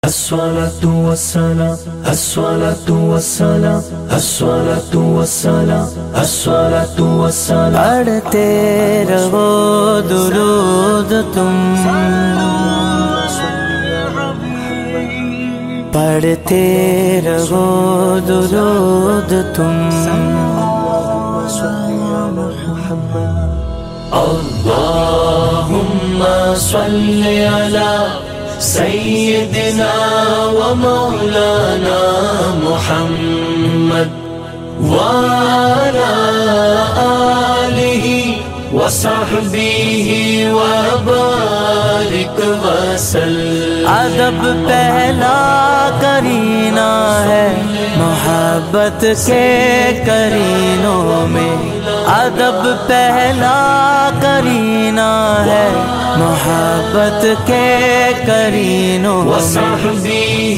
الصلاة والسلام الصلاة والسلام الصلاة والسلام الصلاة والسلام پڑھتے رہو درود تم، پڑھتے رہو درود تم، اللهم صل على سيدنا ومولانا محمد وعلى آله وصحبه وبارك وسلم۔ ادب پہلا کرینہ ہے محبت کے کرینوں میں، ادب پہلا کرینہ ہے محبت کے کرینوں میں، وصحبه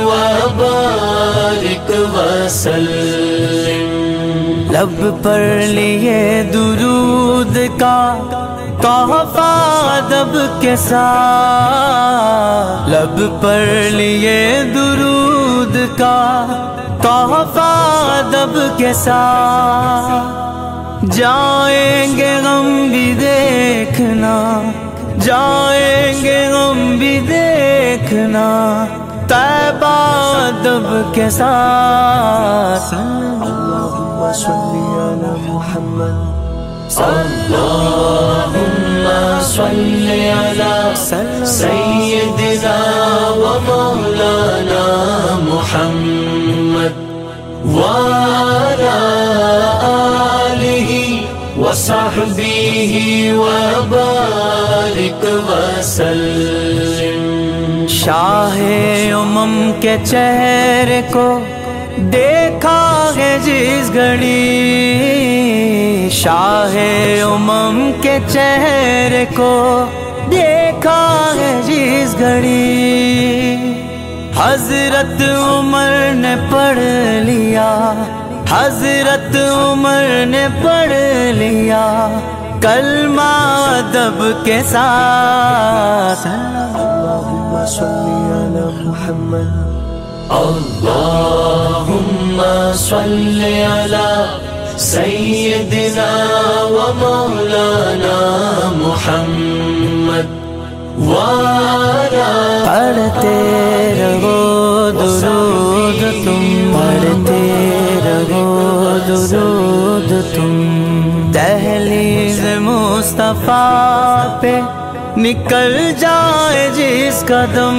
وبارك وسلم۔ لب پر لیے درود کا تحفہ ادب کے ساتھ، لب پر لیے درود کا تحفہ ادب کے ساتھ، جائیں گے غم بھی دیکھنا، جائیں گے غم بھی دیکھنا طیبہ ادب کے ساتھ۔ اللهم صل على محمد، اللهم صل على سيدنا ومولانا محمد وعلى آله وصحبه وبارك وسلم۔ شاہ امم کے چہرے کو دیکھا ہے جس گھڑی، شاہ امم کے چہرے کو دیکھا ہے جس گھڑی، حضرت عمر نے پڑھ لیا، حضرت عمر نے پڑھ لیا کلمہ ادب کے ساتھ۔ اللهم صل على محمد، اللهم صل على سيدنا ومولانا محمد وعلى پڑھتے رہو درود تم، پڑھتے رہو درود تم، دہلیز مصطفیٰ پہ نکل جائے جس قدم،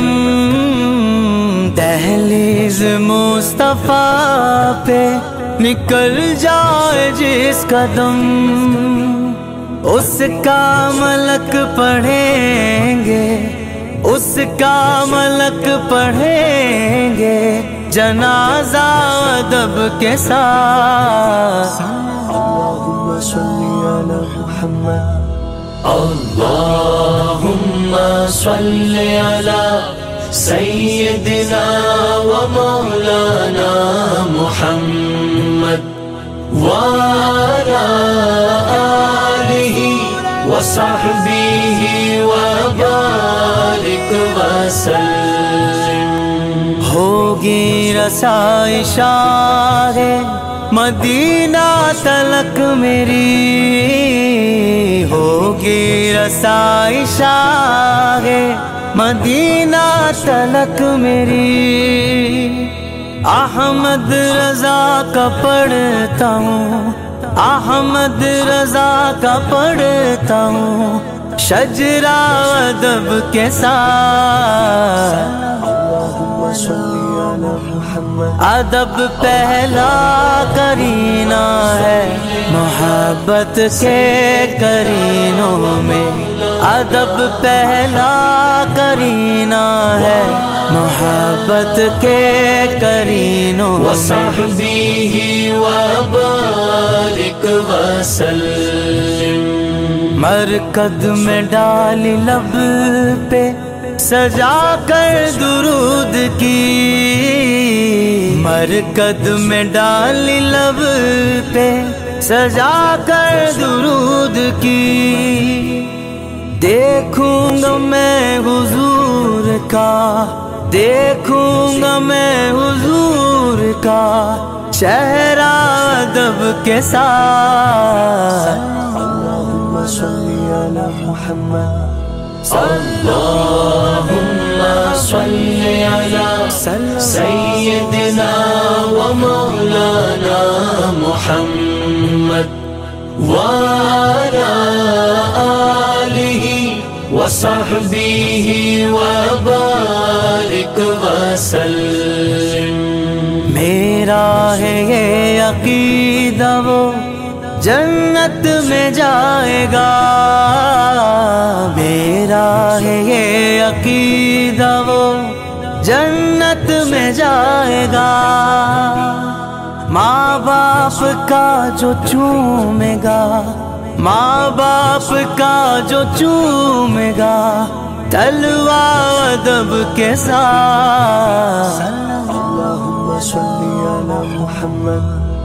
دہلیز مصطفیٰ پہ نکل جائے جس قدم، اس کا ملک پڑھیں گے، اس کا ملک پڑھیں گے جنازہ ادب کے ساتھ۔ اللهم صل على محمد، اللهم صل على سيدنا ومولانا محمد وعلى آله وصحبه وبارك وسلم۔ ہوگی رسائی شاہ مدینہ تلک میری، ہوگی رسائی شاہ مدینہ تلک میری، احمد رضا کا پڑھتا ہوں، احمد رضا کا پڑھتا ہوں شجرہ ادب کے ساتھ۔ اللهم صل على محمد، ادب پہلا کرینہ ہے محبت کے کرینوں میں، ادب پہلا کرینہ ہے محبت کے کرینوں میں، وصحبه وبارك وسلم۔ مرکد میں ڈالی لب پہ سجا کر درود کی، مرکد میں ڈالی لب پہ سجا کر درود کی، دیکھوں گا میں حضور کا دیکھوں گا میں حضور کا چہرہ ادب کے ساتھ. اللهم صل على محمد اللهم صل على سيدنا ومولانا محمد وعلى آله وصحبه وبارك وسلم. میرا ہے یہ عقیدہ وہ جنت میں جائے گا. میرا ہے یہ عقیدہ وہ جنت میں جائے گا. ماں باپ کا جو چومے گا، ماں باپ کا جو چومے گا تلوار ادب کے ساتھ. اللهم صل على محمد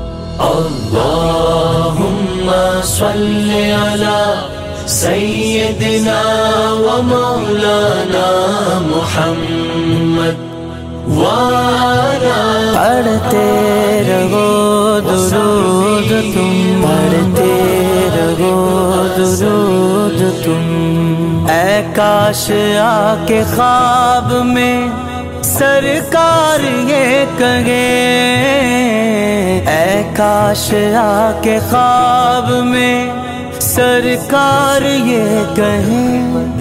اللهم صل على سيدنا ومولانا محمد وعلى پڑھتے رہو درود تم، پڑھتے رہو درود تم. اے کاش آ کے خواب میں سرکار یہ کہے، اے کاش آ کے خواب میں سرکار یہ کہیں،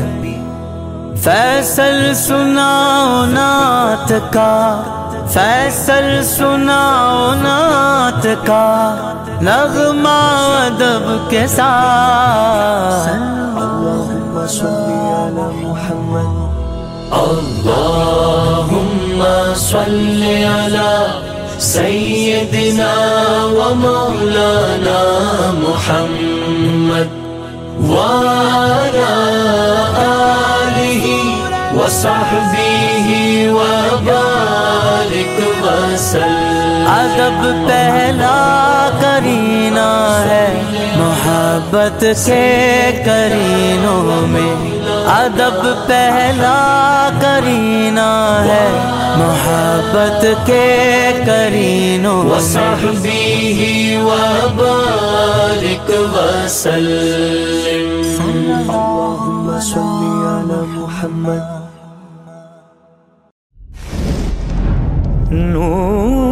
فیصل سناؤ نعت کا، فیصل سناؤ نعت کا نغمہ ادب کے ساتھ. اللهم صل على محمد اللهم صل على سيدنا ومولانا محمد وعلى آله وصحبه وبارك وسلم. ادب پہلا کرینہ ہے محبت کے کرینوں میں، ادب پہلا کرینہ ہے محبت کے کرینوں میں. وصحبه وبارك وسلم. اللهم صل على محمد نور